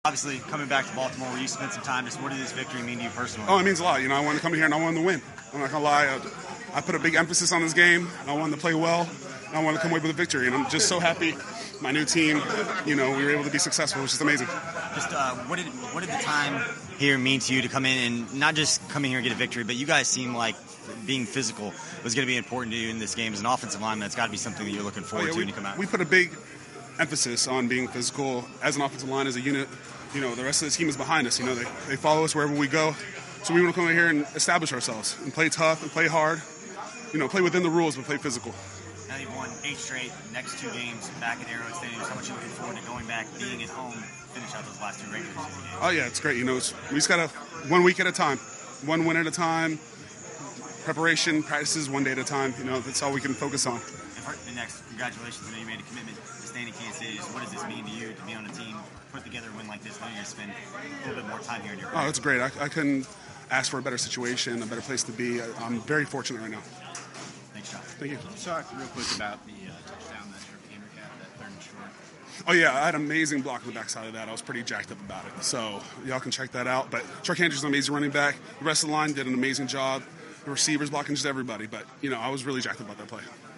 Obviously, coming back to Baltimore, where you spent some time, just what did this victory mean to you personally? Oh, it means a lot. I wanted to come here and I wanted to win. I'm not going to lie. I put a big emphasis on this game. I wanted to play well. And I wanted to come away with a victory. And I'm just so happy my new team, we were able to be successful, which is amazing. Just what did the time here mean to you to come in and not just come in here and get a victory, but you guys seem like being physical was going to be important to you in this game as an offensive lineman. That's got to be something that you're looking forward to when you come out. We put a big emphasis on being physical as an offensive line, as a unit. The rest of the team is behind us. They follow us wherever we go. So we want to come in here and establish ourselves and play tough and play hard. Play within the rules, but play physical. Now you've won 8 straight, next 2 games back at Arrowhead Stadium. How much are you looking forward to going back, being at home, finish out those last 2 regular season games? Oh, yeah, it's great. We just got to 1 week at a time, 1 win at a time, preparation, practices 1 day at a time. That's all we can focus on. And for the next, congratulations. I know you made a commitment to staying in Kansas City. What does this mean to you to be on a team, put together a win like this? I know you're going to spend a little bit more time here in your career. Oh, it's great. I couldn't ask for a better situation, a better place to be. I'm very fortunate right now. Thanks, John. Thank you. Talk real quick about the touchdown that Dirk Henry had, that third and short. Oh, yeah, I had an amazing block on the backside of that. I was pretty jacked up about it. So y'all can check that out. But Chuck Andrews is an amazing running back. The rest of the line did an amazing job. The receivers blocking just everybody. But, I was really jacked up about that play.